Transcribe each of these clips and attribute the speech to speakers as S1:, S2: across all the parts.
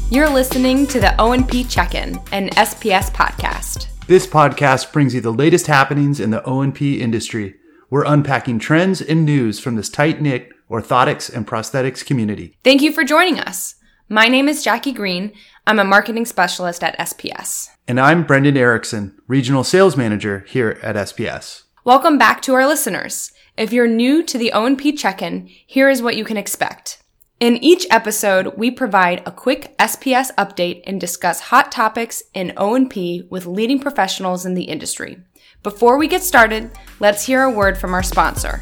S1: You're listening to the O&P Check-In, an SPS podcast.
S2: This podcast brings you the latest happenings in the O&P industry. We're unpacking trends and news from this tight-knit orthotics and prosthetics community.
S1: Thank you for joining us. My name is Jackie Green. I'm a marketing specialist at SPS.
S2: And I'm Brendan Erickson, regional sales manager here at SPS.
S1: Welcome back to our listeners. If you're new to the O&P Check-In, here is what you can expect. In each episode, we provide a quick SPS update and discuss hot topics in O&P with leading professionals in the industry. Before we get started, let's hear a word from our sponsor.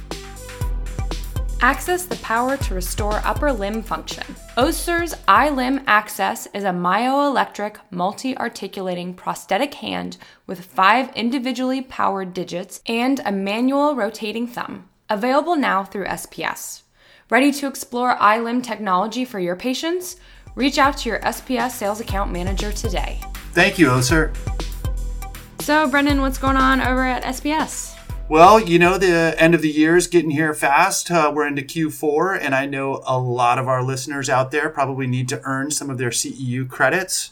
S1: Access the power to restore upper limb function. Össur's iLimb Access is a myoelectric multi-articulating prosthetic hand with 5 individually powered digits and a manual rotating thumb. Available now through SPS. Ready to explore iLimb technology for your patients? Reach out to your SPS sales account manager today.
S2: Thank you, Össur.
S1: So, Brendan, what's going on over at SPS?
S2: Well, you know, the end of the year is getting here fast. We're into Q4, and I know a lot of our listeners out there probably need to earn some of their CEU credits,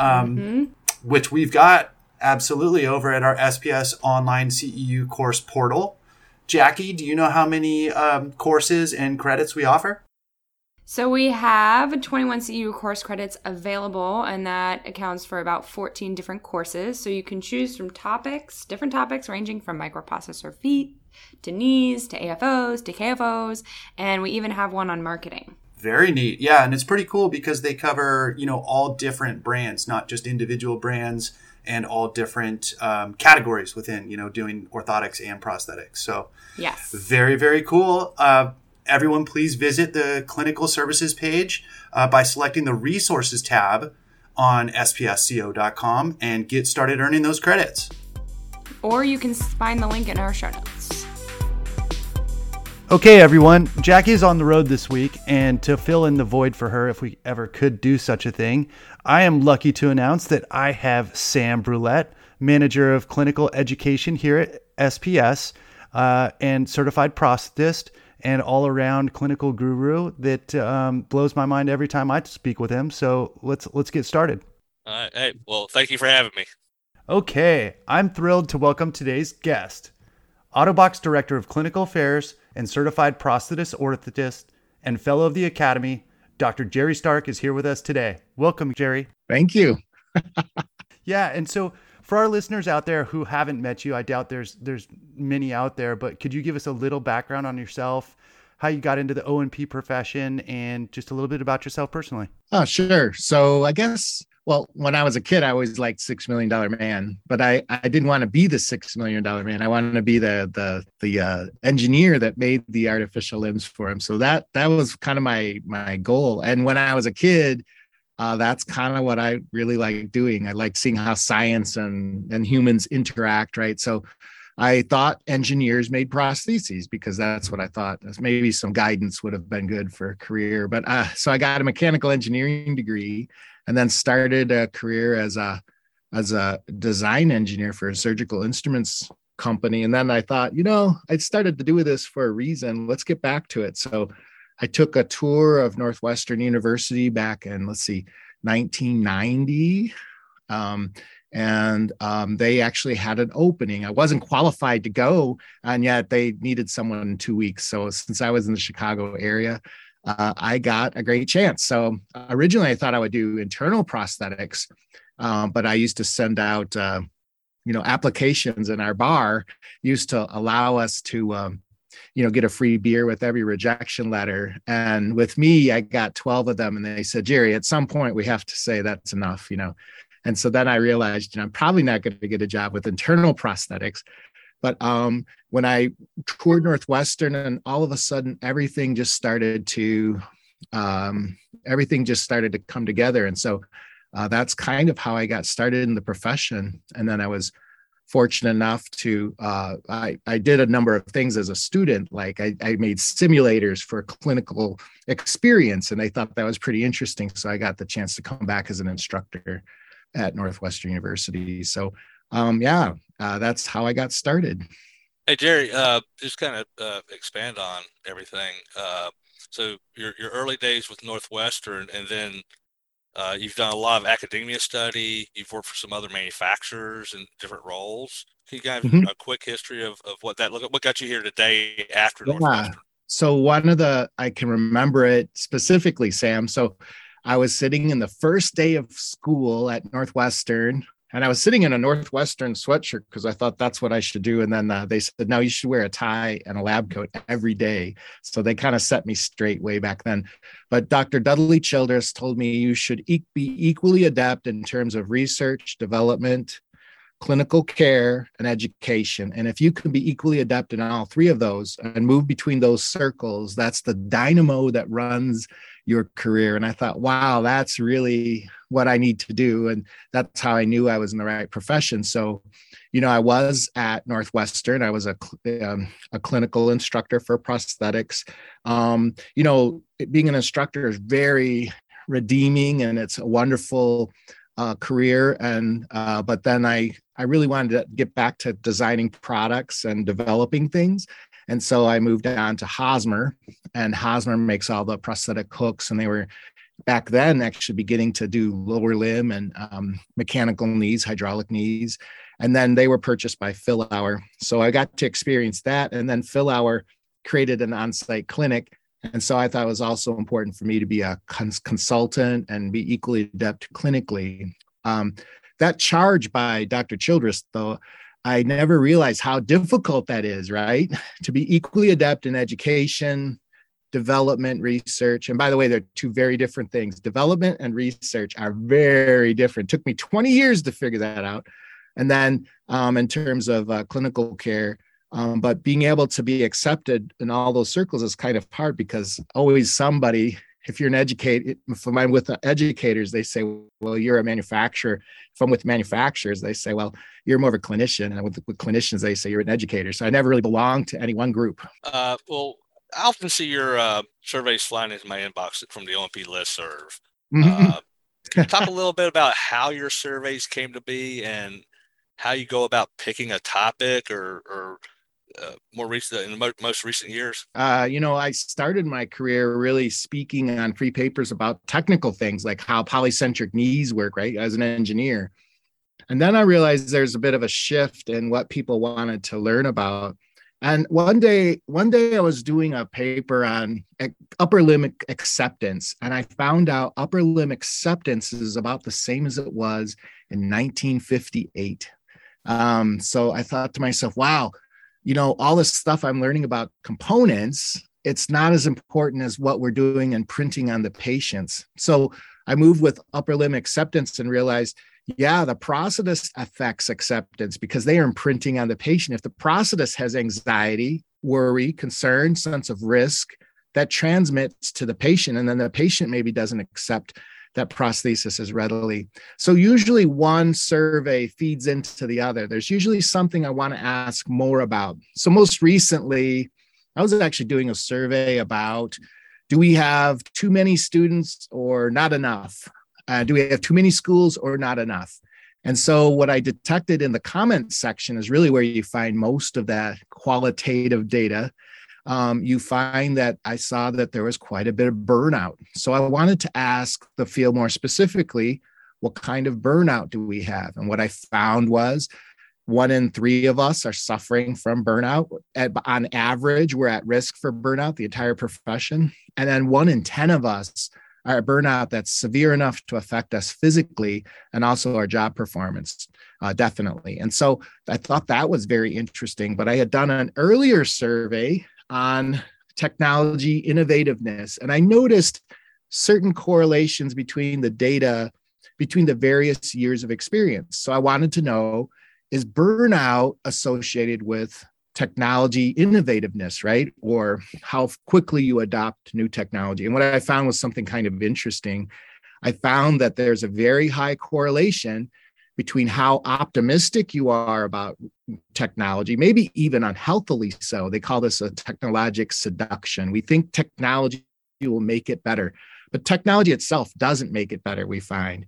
S2: which we've got absolutely over at our SPS online CEU course portal. Jackie, do you know how many courses and credits we offer?
S1: So we have 21 CEU course credits available, and that accounts for about 14 different courses. So you can choose from different topics ranging from microprocessor feet to knees to AFOs to KFOs, and we even have one on marketing.
S2: Very neat. Yeah, and it's pretty cool because they cover, all different brands, not just individual brands, and all different categories within, doing orthotics and prosthetics. So
S1: yes,
S2: very, very cool. Everyone, please visit the clinical services page by selecting the resources tab on spsco.com and get started earning those credits.
S1: Or you can find the link in our show notes.
S2: Okay, everyone. Jackie is on the road this week, and to fill in the void for her, if we ever could do such a thing, I am lucky to announce that I have Sam Brulette, Manager of Clinical Education here at SPS, and certified prosthetist, and all-around clinical guru that blows my mind every time I speak with him. So let's get started.
S3: All right. Hey, well, thank you for having me.
S2: Okay, I'm thrilled to welcome today's guest, Ottobock's Director of Clinical Affairs and Certified Prosthetist Orthotist and Fellow of the Academy, Dr. Jerry Stark is here with us today. Welcome, Jerry.
S4: Thank you.
S2: Yeah, and so for our listeners out there who haven't met you, I doubt there's many out there, but could you give us a little background on yourself, how you got into the O&P profession, and just a little bit about yourself personally?
S4: Oh, sure. So I guess, when I was a kid, I always liked $6 Million Man, but I didn't want to be the $6 Million Man. I wanted to be the engineer that made the artificial limbs for him. So that was kind of my goal. And when I was a kid, that's kind of what I really like doing. I like seeing how science and humans interact, right? So I thought engineers made prostheses because that's what I thought. Maybe some guidance would have been good for a career. But so I got a mechanical engineering degree and then started a career as a design engineer for a surgical instruments company. And then I thought, I started to do this for a reason. Let's get back to it. So I took a tour of Northwestern University back in, 1990. And they actually had an opening. I wasn't qualified to go, and yet they needed someone in 2 weeks. So since I was in the Chicago area, I got a great chance. So originally I thought I would do internal prosthetics, but I used to send out, applications, and our bar used to allow us to get a free beer with every rejection letter. And with me, I got 12 of them. And they said, Jerry, at some point we have to say that's enough, And so then I realized, I'm probably not going to get a job with internal prosthetics. But when I toured Northwestern, and all of a sudden everything just started to come together. And so that's kind of how I got started in the profession. And then I was fortunate enough to, I did a number of things as a student. Like I made simulators for clinical experience, and I thought that was pretty interesting. So I got the chance to come back as an instructor at Northwestern University. So that's how I got started.
S3: Hey, Jerry, just kind of expand on everything. So your early days with Northwestern, and then You've done a lot of academia study. You've worked for some other manufacturers in different roles. Can you give
S4: Mhm.
S3: a quick history of what that looked? What got you here today after
S4: Yeah.
S3: Northwestern?
S4: So I can remember it specifically, Sam. So I was sitting in the first day of school at Northwestern, and I was sitting in a Northwestern sweatshirt because I thought that's what I should do. And then they said, no, you should wear a tie and a lab coat every day. So they kind of set me straight way back then. But Dr. Dudley Childress told me you should be equally adept in terms of research, development, clinical care, and education. And if you can be equally adept in all three of those and move between those circles, that's the dynamo that runs your career. And I thought, wow, that's really what I need to do. And that's how I knew I was in the right profession. So, I was at Northwestern. I was a clinical instructor for prosthetics. Being an instructor is very redeeming, and it's a wonderful career. But then I really wanted to get back to designing products and developing things. And so I moved on to Hosmer, and Hosmer makes all the prosthetic hooks. And they were back then actually beginning to do lower limb and mechanical knees, hydraulic knees. And then they were purchased by Philauer. So I got to experience that. And then Philauer created an on-site clinic. And so I thought it was also important for me to be a consultant and be equally adept clinically. That charge by Dr. Childress, though, I never realized how difficult that is, right? To be equally adept in education, development, research. And by the way, they're two very different things. Development and research are very different. It took me 20 years to figure that out. And then in terms of clinical care, but being able to be accepted in all those circles is kind of hard, because always somebody, if you're an educator, if I'm with educators, they say, well, you're a manufacturer. If I'm with manufacturers, they say, well, you're more of a clinician. And with clinicians, they say you're an educator. So I never really belonged to any one group.
S3: Well, I often see your surveys flying into my inbox from the O&P listserv.
S4: Mhm.
S3: Can you talk a little bit about how your surveys came to be and how you go about picking a topic or more recent in the most recent years?
S4: I started my career really speaking on free papers about technical things like how polycentric knees work, right, as an engineer. And then I realized there's a bit of a shift in what people wanted to learn about. And one day I was doing a paper on upper limb acceptance, and I found out upper limb acceptance is about the same as it was in 1958. So I thought to myself, wow, all this stuff I'm learning about components, it's not as important as what we're doing and printing on the patients. So I moved with upper limb acceptance and realized, yeah, the prosthetist affects acceptance because they are imprinting on the patient. If the prosthetist has anxiety, worry, concern, sense of risk, that transmits to the patient, and then the patient maybe doesn't accept that prosthesis as readily. So usually one survey feeds into the other. There's usually something I want to ask more about. So most recently, I was actually doing a survey about, do we have too many students or not enough? Do we have too many schools or not enough? And so what I detected in the comment section is really where you find most of that qualitative data. You find that I saw that there was quite a bit of burnout. So I wanted to ask the field more specifically, what kind of burnout do we have? And what I found was 1 in 3 of us are suffering from burnout. On average, we're at risk for burnout, the entire profession. And then 1 in 10 of us are at burnout that's severe enough to affect us physically and also our job performance, definitely. And so I thought that was very interesting. But I had done an earlier survey on technology innovativeness, and I noticed certain correlations between the data, between the various years of experience. So I wanted to know, is burnout associated with technology innovativeness, right? Or how quickly you adopt new technology? And what I found was something kind of interesting. I found that there's a very high correlation between how optimistic you are about technology, maybe even unhealthily so. They call this a technologic seduction. We think technology will make it better, but technology itself doesn't make it better, we find.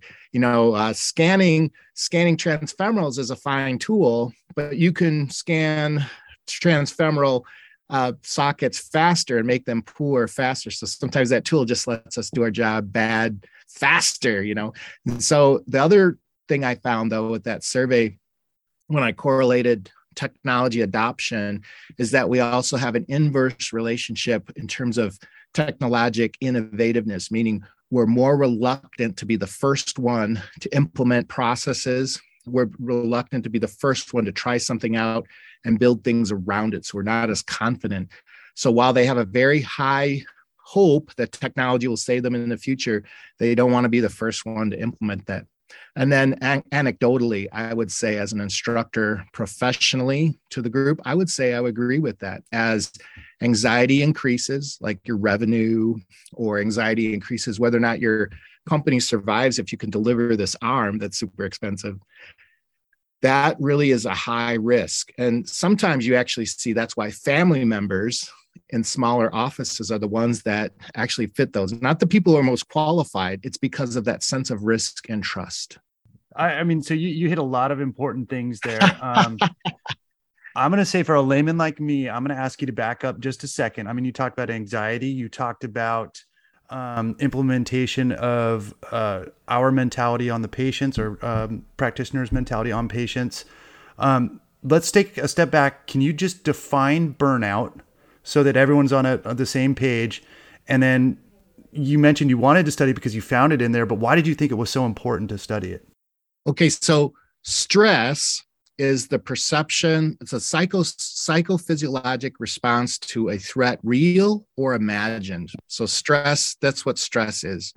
S4: Scanning transfemorals is a fine tool, but you can scan transfemoral sockets faster and make them poor faster. So sometimes that tool just lets us do our job bad faster, And so the other thing I found, though, with that survey, when I correlated technology adoption, is that we also have an inverse relationship in terms of technologic innovativeness, meaning we're more reluctant to be the first one to implement processes. We're reluctant to be the first one to try something out and build things around it. So we're not as confident. So while they have a very high hope that technology will save them in the future, they don't want to be the first one to implement that. And then anecdotally, I would say as an instructor professionally to the group, I would say I would agree with that. As anxiety increases, like your revenue, or anxiety increases whether or not your company survives if you can deliver this arm that's super expensive, that really is a high risk. And sometimes you actually see that's why family members in smaller offices are the ones that actually fit those. Not the people who are most qualified. It's because of that sense of risk and trust.
S2: I mean, so you hit a lot of important things there. I'm going to say, for a layman like me, I'm going to ask you to back up just a second. I mean, you talked about anxiety. You talked about implementation of our mentality on the patients, or practitioners' mentality on patients. Let's take a step back. Can you just define burnout so that everyone's on the same page? And then you mentioned you wanted to study because you found it in there, but why did you think it was so important to study it?
S4: Okay, so stress is the perception, it's a psychophysiologic response to a threat, real or imagined. So stress, that's what stress is.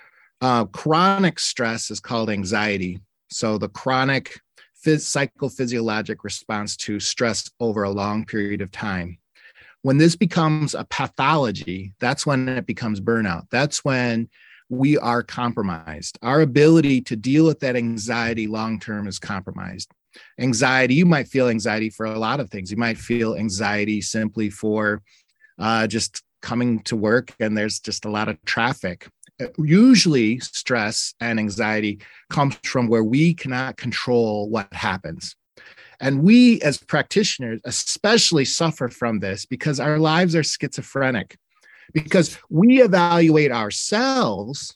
S4: Chronic stress is called anxiety. So the chronic psychophysiologic response to stress over a long period of time. When this becomes a pathology, that's when it becomes burnout. That's when we are compromised. Our ability to deal with that anxiety long-term is compromised. Anxiety, you might feel anxiety for a lot of things. You might feel anxiety simply for just coming to work and there's just a lot of traffic. Usually stress and anxiety comes from where we cannot control what happens. And we as practitioners especially suffer from this because our lives are schizophrenic, because we evaluate ourselves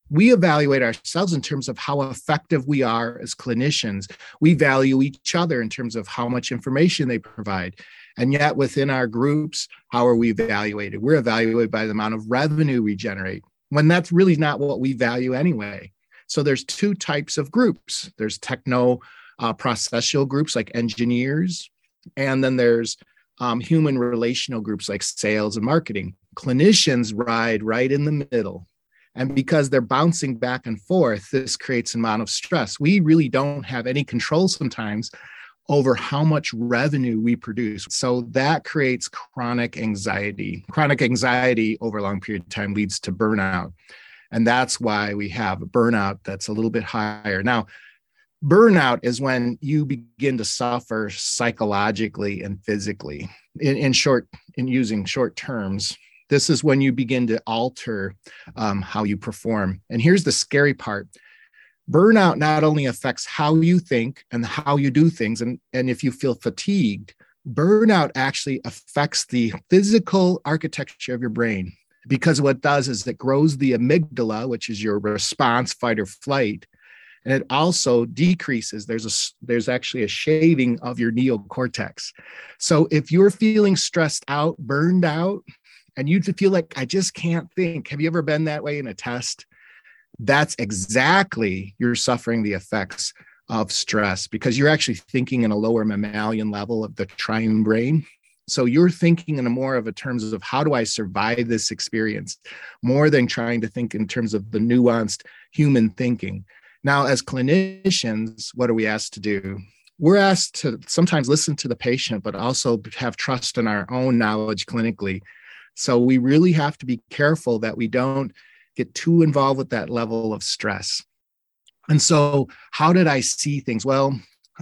S4: in terms of how effective we are as clinicians. We value each other in terms of how much information they provide. And yet within our groups, how are we evaluated? We're evaluated by the amount of revenue we generate, when that's really not what we value anyway. So there's two types of groups. There's processual groups like engineers, and then there's human relational groups like sales and marketing. Clinicians ride right in the middle. And because they're bouncing back and forth, this creates an amount of stress. We really don't have any control sometimes over how much revenue we produce. So that creates chronic anxiety. Chronic anxiety over a long period of time leads to burnout. And that's why we have a burnout that's a little bit higher. Now, burnout is when you begin to suffer psychologically and physically. In using short terms, this is when you begin to alter how you perform. And here's the scary part. Burnout not only affects how you think and how you do things, and if you feel fatigued, burnout actually affects the physical architecture of your brain, because what it does is it grows the amygdala, which is your response, fight or flight, and it also decreases. There's actually a shaving of your neocortex. So if you're feeling stressed out, burned out, and you feel like, I just can't think. Have you ever been that way in a test? That's exactly, you're suffering the effects of stress, because you're actually thinking in a lower mammalian level of the triune brain. So you're thinking in terms of how do I survive this experience, more than trying to think in terms of the nuanced human thinking. Now, as clinicians, what are we asked to do? We're asked to sometimes listen to the patient, but also have trust in our own knowledge clinically. So we really have to be careful that we don't get too involved with that level of stress. And so how did I see things? Well,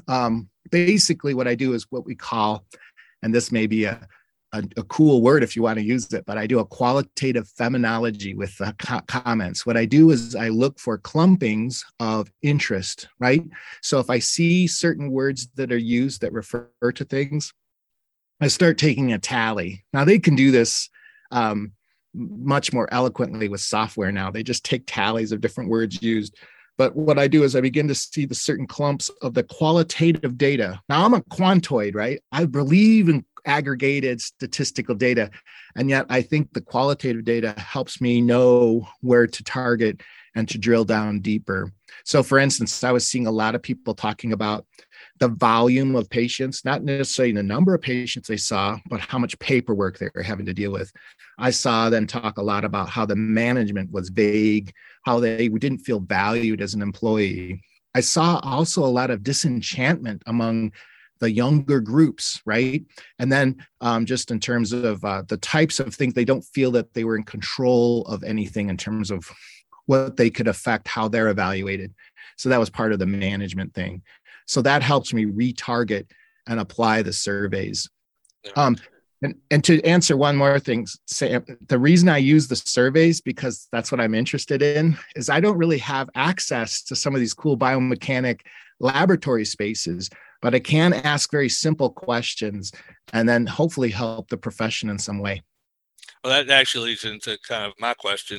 S4: basically what I do is what we call, and this may be a cool word if you want to use it, but I do a qualitative feminology with comments. What I do is I look for clumpings of interest, right? So if I see certain words that are used that refer to things, I start taking a tally. Now they can do this much more eloquently with software now. They just take tallies of different words used. But what I do is I begin to see the certain clumps of the qualitative data. Now I'm a quantoid, right? I believe in aggregated statistical data. And yet I think the qualitative data helps me know where to target and to drill down deeper. So for instance, I was seeing a lot of people talking about the volume of patients, not necessarily the number of patients they saw, but how much paperwork they were having to deal with. I saw them talk a lot about how the management was vague, how they didn't feel valued as an employee. I saw also a lot of disenchantment among the younger groups, right? And then just in terms of the types of things, they don't feel that they were in control of anything in terms of what they could affect, how they're evaluated. So that was part of the management thing. So that helps me retarget and apply the surveys. And to answer one more thing, Sam, the reason I use the surveys, because that's what I'm interested in, is I don't really have access to some of these cool biomechanic laboratory spaces, but I can ask very simple questions and then hopefully help the profession in some way.
S3: Well, that actually leads into kind of my question.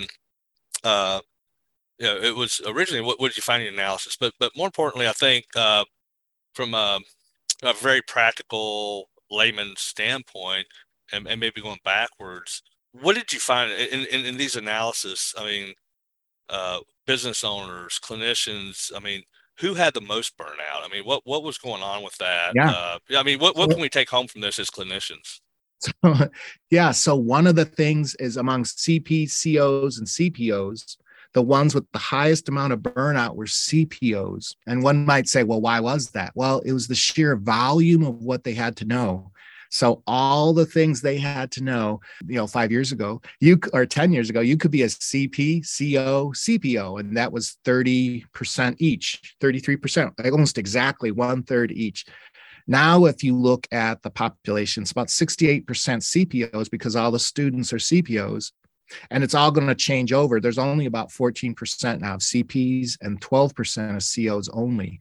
S3: It was originally, what did you find in the analysis? But more importantly, I think from a very practical layman's standpoint, and maybe going backwards, what did you find in these analysis? I mean, business owners, clinicians, I mean, who had the most burnout? I mean, what was going on with that?
S4: Yeah.
S3: I mean, what can we take home from this as clinicians?
S4: So one of the things is among CPs, COs, and CPOs, the ones with the highest amount of burnout were CPOs. And one might say, well, why was that? Well, it was the sheer volume of what they had to know. So all the things they had to know, 5 years ago, or 10 years ago, you could be a CP, CO, CPO, and that was 30% each, 33%, almost exactly 1/3 each. Now, if you look at the population, it's about 68% CPOs because all the students are CPOs. And it's all going to change over. There's only about 14% now of CPs and 12% of COs only.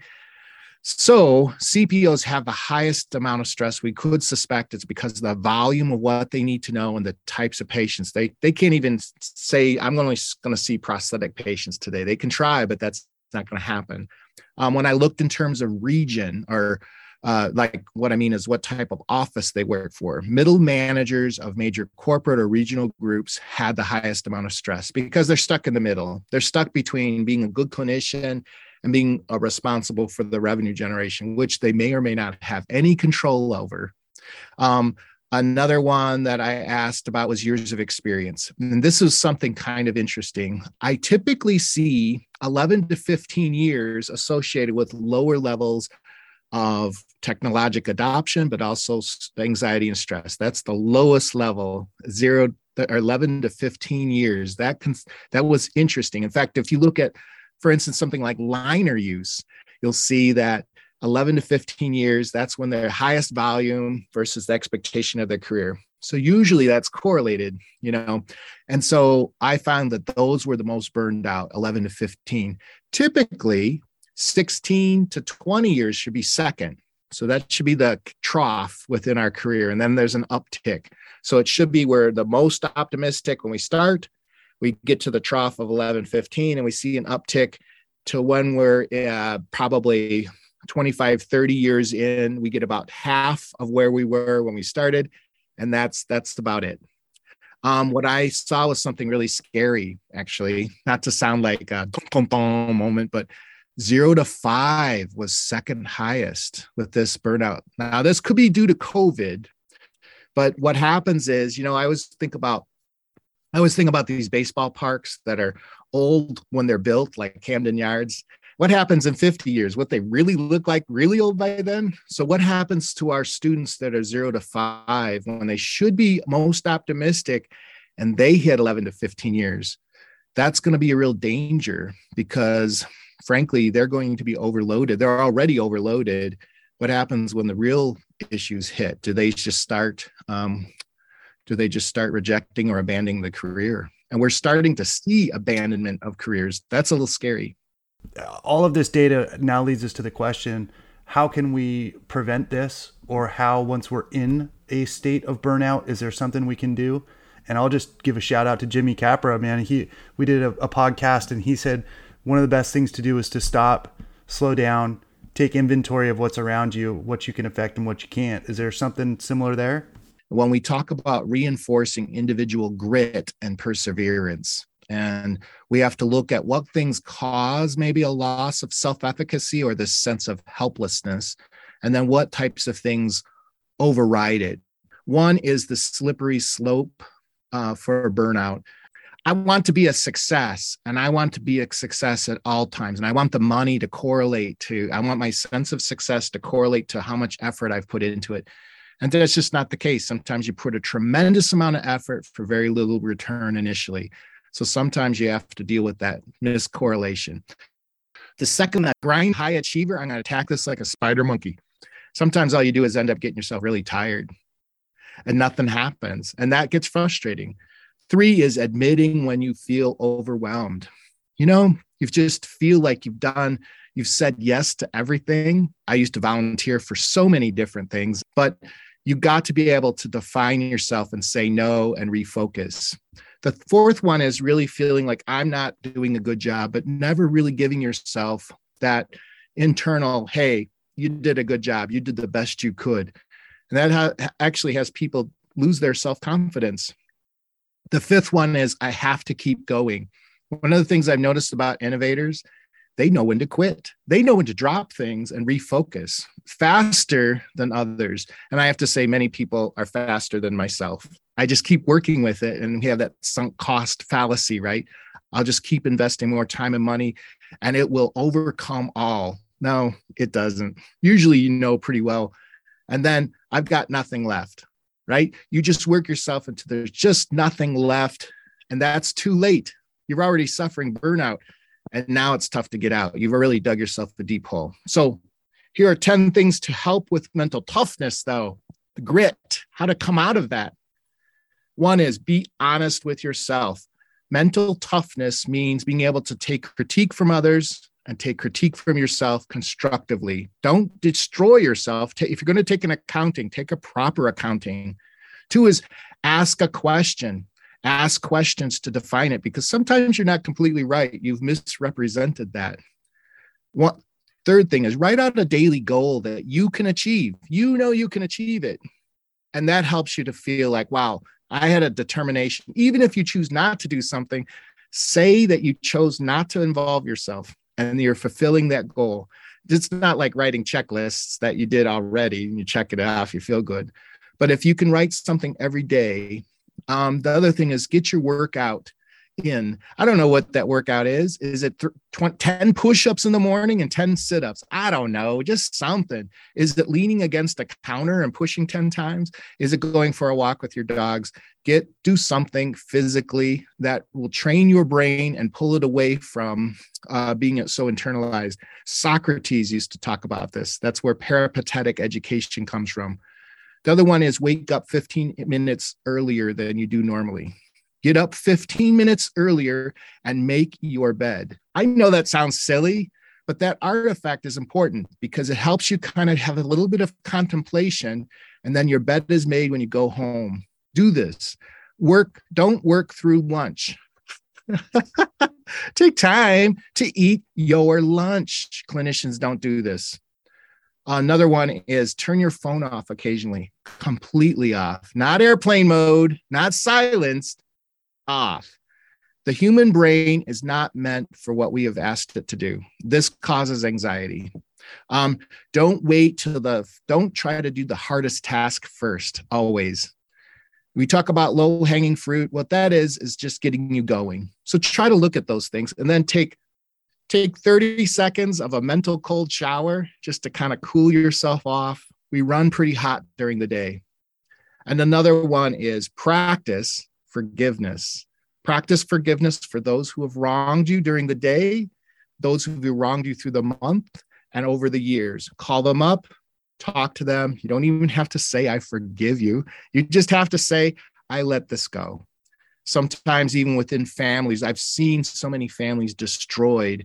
S4: So CPOs have the highest amount of stress. We could suspect it's because of the volume of what they need to know and the types of patients. They can't even say, I'm only going to see prosthetic patients today. They can try, but that's not going to happen. When I looked in terms of region or like what I mean is what type of office they work for. Middle managers of major corporate or regional groups had the highest amount of stress because they're stuck in the middle. They're stuck between being a good clinician and being responsible for the revenue generation, which they may or may not have any control over. Another one that I asked about was years of experience. And this is something kind of interesting. I typically see 11 to 15 years associated with lower levels of technologic adoption, but also anxiety and stress. That's the lowest level, 11 to 15 years. That was interesting. In fact, if you look at, for instance, something like liner use, you'll see that 11 to 15 years, that's when their highest volume versus the expectation of their career. So usually that's correlated, and so I found that those were the most burned out, 11 to 15. Typically, 16 to 20 years should be second. So that should be the trough within our career. And then there's an uptick. So it should be where the most optimistic when we start, we get to the trough of 11, 15, and we see an uptick to when we're probably 25, 30 years in, we get about half of where we were when we started. And that's about it. What I saw was something really scary, actually, not to sound like a moment, but 0 to 5 was second highest with this burnout. Now, this could be due to COVID, but what happens is, I always think about these baseball parks that are old when they're built, like Camden Yards. What happens in 50 years? What they really look like really old by then? So what happens to our students that are 0 to 5 when they should be most optimistic and they hit 11 to 15 years? That's going to be a real danger because frankly, they're going to be overloaded. They're already overloaded. What happens when the real issues hit? Do they just start rejecting or abandoning the career? And we're starting to see abandonment of careers. That's a little scary.
S2: All of this data now leads us to the question, how can we prevent this, or how, once we're in a state of burnout, is there something we can do? And I'll just give a shout out to Jimmy Capra, man. We did a podcast, and he said one of the best things to do is to stop, slow down, take inventory of what's around you, what you can affect and what you can't. Is there something similar there?
S4: When we talk about reinforcing individual grit and perseverance, and we have to look at what things cause maybe a loss of self-efficacy or this sense of helplessness, and then what types of things override it. One is the slippery slope for burnout. I want to be a success, and I want to be a success at all times. And I want the money to correlate to, I want my sense of success to correlate to how much effort I've put into it. And that's just not the case. Sometimes you put a tremendous amount of effort for very little return initially. So sometimes you have to deal with that miscorrelation. The second, that grind high achiever, I'm going to attack this like a spider monkey. Sometimes all you do is end up getting yourself really tired and nothing happens. And that gets frustrating. 3 is admitting when you feel overwhelmed. You just feel like you've said yes to everything. I used to volunteer for so many different things, but you got to be able to define yourself and say no and refocus. The 4th one is really feeling like I'm not doing a good job, but never really giving yourself that internal, hey, you did a good job. You did the best you could. And that actually has people lose their self-confidence. The 5th one is I have to keep going. One of the things I've noticed about innovators, they know when to quit. They know when to drop things and refocus faster than others. And I have to say, many people are faster than myself. I just keep working with it. And we have that sunk cost fallacy, right? I'll just keep investing more time and money and it will overcome all. No, it doesn't. Usually, pretty well. And then I've got nothing left, right? You just work yourself until there's just nothing left. And that's too late. You're already suffering burnout. And now it's tough to get out. You've really dug yourself a deep hole. So here are 10 things to help with mental toughness, though. The grit, how to come out of that. 1 is be honest with yourself. Mental toughness means being able to take critique from others and take critique from yourself constructively. Don't destroy yourself. If you're going to take an accounting, take a proper accounting. 2 is ask a question. Ask questions to define it, because sometimes you're not completely right. You've misrepresented that. 3rd thing is write out a daily goal that you can achieve. You can achieve it. And that helps you to feel like, wow, I had a determination. Even if you choose not to do something, say that you chose not to involve yourself and you're fulfilling that goal. It's not like writing checklists that you did already and you check it off, you feel good. But if you can write something every day, the other thing is get your workout in. I don't know what that workout is. Is it 10 push-ups in the morning and 10 sit-ups? I don't know, just something. Is it leaning against a counter and pushing 10 times? Is it going for a walk with your dogs? Do something physically that will train your brain and pull it away from being so internalized. Socrates used to talk about this. That's where peripatetic education comes from. The other one is wake up 15 minutes earlier than you do normally. Get up 15 minutes earlier and make your bed. I know that sounds silly, but that artifact is important because it helps you kind of have a little bit of contemplation, and then your bed is made when you go home. Do this. Don't work through lunch. Take time to eat your lunch. Clinicians don't do this. Another one is turn your phone off occasionally, completely off, not airplane mode, not silenced, off. The human brain is not meant for what we have asked it to do. This causes anxiety. Don't try to do the hardest task first, always. We talk about low hanging fruit. What that is just getting you going. So try to look at those things and then take 30 seconds of a mental cold shower just to kind of cool yourself off. We run pretty hot during the day. And another one is practice forgiveness. Practice forgiveness for those who have wronged you during the day, those who have wronged you through the month and over the years. Call them up, talk to them. You don't even have to say, I forgive you. You just have to say, I let this go. Sometimes even within families, I've seen so many families destroyed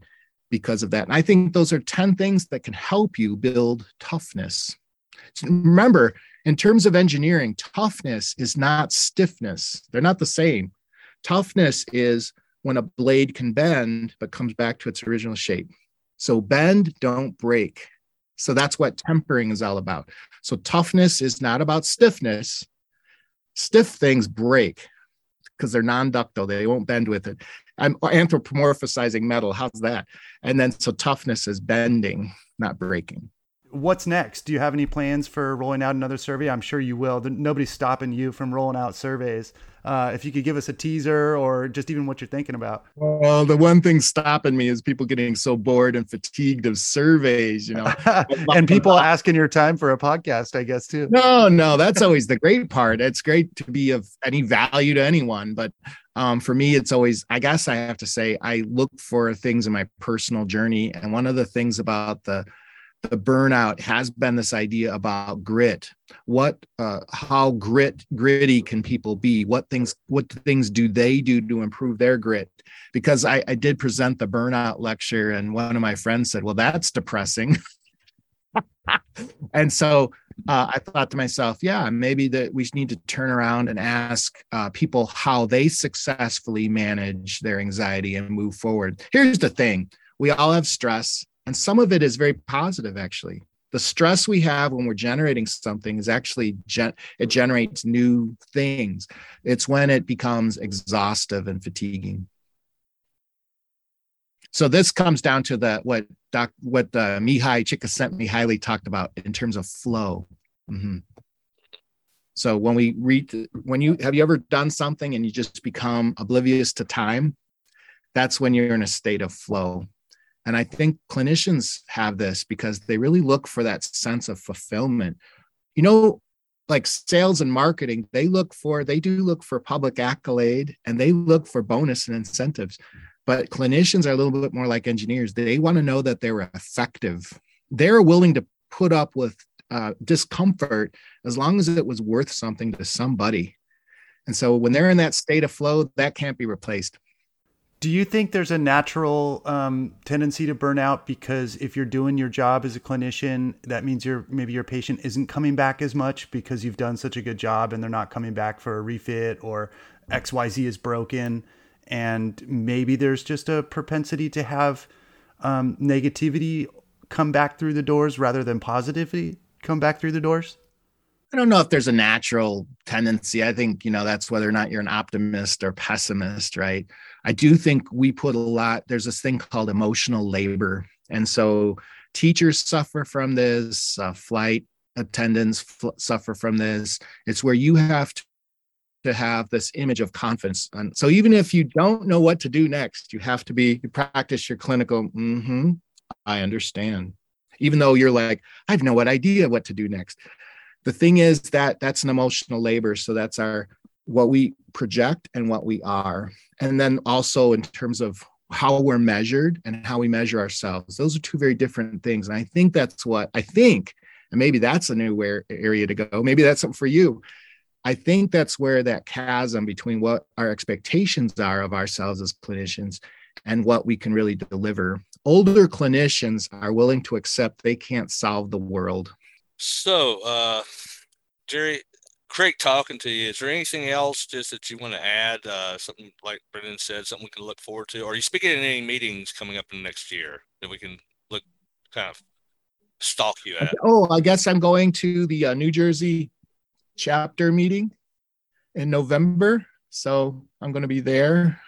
S4: because of that. And I think those are 10 things that can help you build toughness. So remember, in terms of engineering, toughness is not stiffness. They're not the same. Toughness is when a blade can bend, but comes back to its original shape. So bend, don't break. So that's what tempering is all about. So toughness is not about stiffness. Stiff things break because they're non-ductile. They won't bend with it. I'm anthropomorphizing metal. How's that? And then so toughness is bending, not breaking.
S2: What's next? Do you have any plans for rolling out another survey? I'm sure you will. Nobody's stopping you from rolling out surveys. If you could give us a teaser or just even what you're thinking about.
S4: Well, the one thing stopping me is people getting so bored and fatigued of surveys,
S2: and people asking your time for a podcast, I guess, too.
S4: No, that's always the great part. It's great to be of any value to anyone. But for me, it's always, I guess I have to say, I look for things in my personal journey. And one of the things about the burnout has been this idea about grit. How gritty can people be? What things do they do to improve their grit? Because I did present the burnout lecture, and one of my friends said, well, that's depressing. And so I thought to myself, yeah, maybe that we need to turn around and ask people how they successfully manage their anxiety and move forward. Here's the thing. We all have stress. And some of it is very positive, actually. The stress we have when we're generating something is actually, it generates new things. It's when it becomes exhaustive and fatiguing. So this comes down to what Mihai Csikszentmihalyi talked about in terms of flow. Mm-hmm. So have you ever done something and you just become oblivious to time? That's when you're in a state of flow. And I think clinicians have this because they really look for that sense of fulfillment. Like sales and marketing, they do look for public accolade and they look for bonus and incentives. But clinicians are a little bit more like engineers. They want to know that they were effective. They're willing to put up with discomfort as long as it was worth something to somebody. And so when they're in that state of flow, that can't be replaced.
S2: Do you think there's a natural tendency to burn out because if you're doing your job as a clinician, that means maybe your patient isn't coming back as much because you've done such a good job and they're not coming back for a refit or XYZ is broken, and maybe there's just a propensity to have negativity come back through the doors rather than positivity come back through the doors?
S4: I don't know if there's a natural tendency. I think, that's whether or not you're an optimist or pessimist, right? I do think we put there's this thing called emotional labor. And so teachers suffer from this, flight attendants suffer from this. It's where you have to have this image of confidence. And so even if you don't know what to do next, you practice your clinical, I understand. Even though you're like, I have no idea what to do next. The thing is that's an emotional labor. So that's what we project and what we are. And then also in terms of how we're measured and how we measure ourselves, those are two very different things. And I think and maybe that's a new area to go. Maybe that's something for you. I think that's where that chasm between what our expectations are of ourselves as clinicians and what we can really deliver. Older clinicians are willing to accept they can't solve the world.
S3: So, Jerry, great talking to you. Is there anything else just that you want to add? Something like Brendan said, something we can look forward to? Or are you speaking in any meetings coming up in the next year that we can kind of stalk you at?
S4: Oh, I guess I'm going to the New Jersey chapter meeting in November. So I'm going to be there.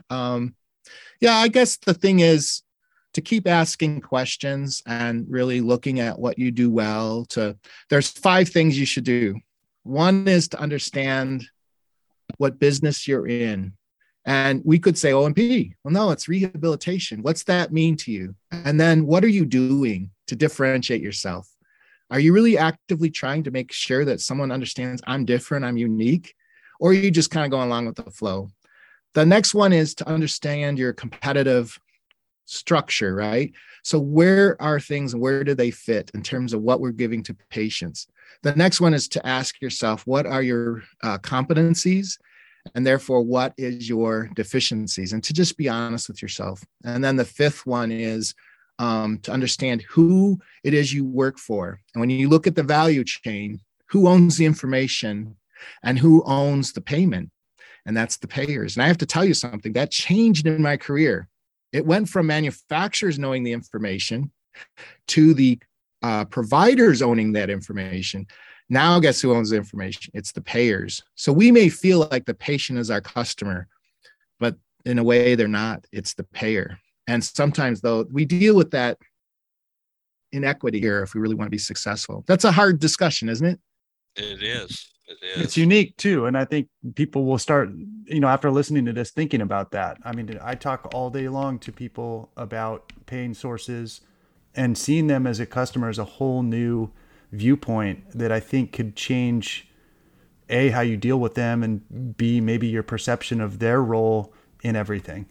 S4: I guess the thing is to keep asking questions and really looking at what you do well. There's 5 things you should do. One is to understand what business you're in. And we could say O&P. Well, no, it's rehabilitation. What's that mean to you? And then what are you doing to differentiate yourself? Are you really actively trying to make sure that someone understands I'm different, I'm unique? Or are you just kind of going along with the flow? The next one is to understand your competitive structure, right? So where are things and where do they fit in terms of what we're giving to patients? The next one is to ask yourself, what are your competencies? And therefore, what is your deficiencies? And to just be honest with yourself. And then the 5th one is to understand who it is you work for. And when you look at the value chain, who owns the information and who owns the payment? And that's the payers. And I have to tell you something that changed in my career. It went from manufacturers knowing the information to the providers owning that information. Now, guess who owns the information? It's the payers. So we may feel like the patient is our customer, but in a way they're not. It's the payer. And sometimes, though, we deal with that inequity here if we really want to be successful. That's a hard discussion, isn't it?
S3: It is. It is.
S2: It's unique too. And I think people will start, after listening to this, thinking about that. I mean, I talk all day long to people about paying sources, and seeing them as a customer is a whole new viewpoint that I think could change A, how you deal with them, and B, maybe your perception of their role in everything.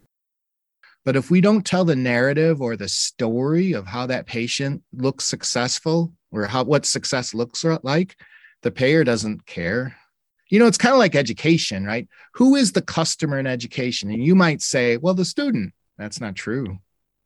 S4: But if we don't tell the narrative or the story of how that patient looks successful, or what success looks like, the payer doesn't care. It's kind of like education, right? Who is the customer in education? And you might say, well, the student. That's not true.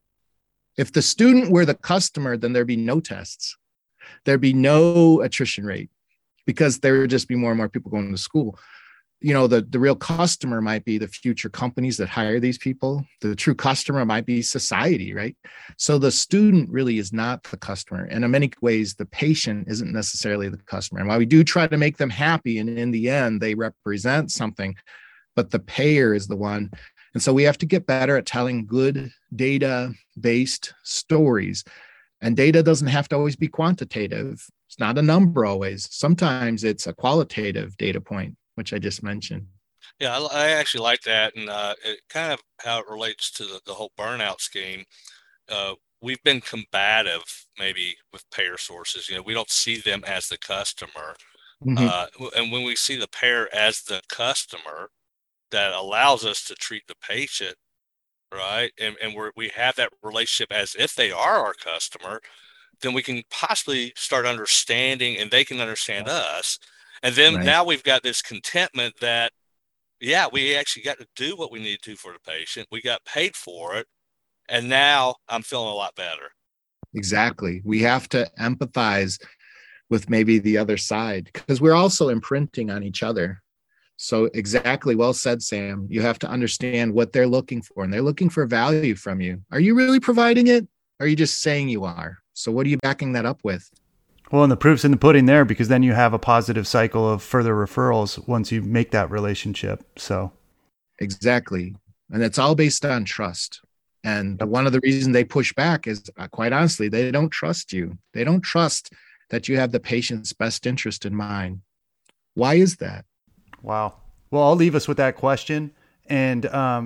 S4: If the student were the customer, then there'd be no tests. There'd be no attrition rate, because there would just be more and more people going to school. The real customer might be the future companies that hire these people. The true customer might be society, right? So the student really is not the customer. And in many ways, the patient isn't necessarily the customer. And while we do try to make them happy, and in the end, they represent something, but the payer is the one. And so we have to get better at telling good data-based stories. And data doesn't have to always be quantitative. It's not a number always. Sometimes it's a qualitative data point, which I just mentioned.
S3: Yeah, I actually like that. And it kind of how it relates to the whole burnout scheme. We've been combative maybe with payer sources. We don't see them as the customer. Mm-hmm. And when we see the payer as the customer, that allows us to treat the patient, right? And we have that relationship as if they are our customer, then we can possibly start understanding, and they can understand us. And then Now we've got this contentment that, yeah, we actually got to do what we need to do for the patient. We got paid for it. And now I'm feeling a lot better.
S4: Exactly. We have to empathize with maybe the other side, because we're also imprinting on each other. So exactly, well said, Sam. You have to understand what they're looking for, and they're looking for value from you. Are you really providing it? Or are you just saying you are? So what are you backing that up with?
S2: Well, and the proof's in the pudding there, because then you have a positive cycle of further referrals once you make that relationship. So
S4: exactly. And it's all based on trust. And one of the reasons they push back is, quite honestly, they don't trust you. They don't trust that you have the patient's best interest in mind. Why is that?
S2: Wow. Well, I'll leave us with that question. And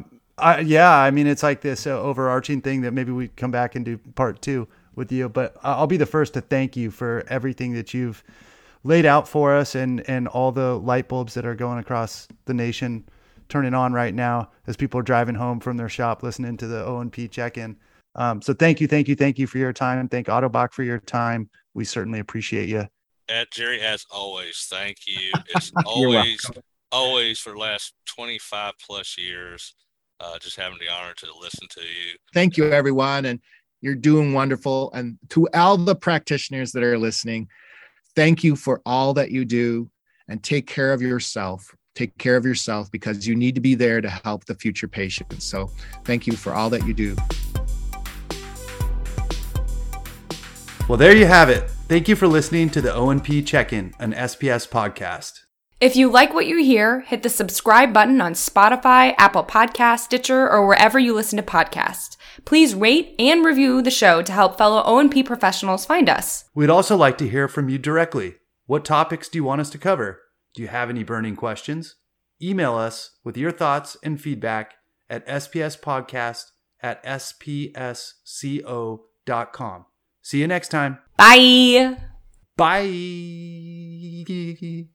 S2: it's like this overarching thing that maybe we come back and do part 2 with you. But I'll be the first to thank you for everything that you've laid out for us, and all the light bulbs that are going across the nation, turning on right now as people are driving home from their shop, listening to the O&P check-in. So thank you for your time. Thank Ottobock for your time. We certainly appreciate you.
S3: Jerry, as always, thank you. It's always for the last 25 plus years, just having the honor to listen to you.
S4: Thank you, everyone. And you're doing wonderful. And to all the practitioners that are listening, thank you for all that you do, and take care of yourself. Take care of yourself, because you need to be there to help the future patients. So thank you for all that you do.
S2: Well, there you have it. Thank you for listening to the O&P Check-In, an SPS podcast.
S1: If you like what you hear, hit the subscribe button on Spotify, Apple Podcasts, Stitcher, or wherever you listen to podcasts. Please rate and review the show to help fellow O&P professionals find us.
S2: We'd also like to hear from you directly. What topics do you want us to cover? Do you have any burning questions? Email us with your thoughts and feedback at spspodcast@spsco.com. See you next time.
S1: Bye.
S2: Bye.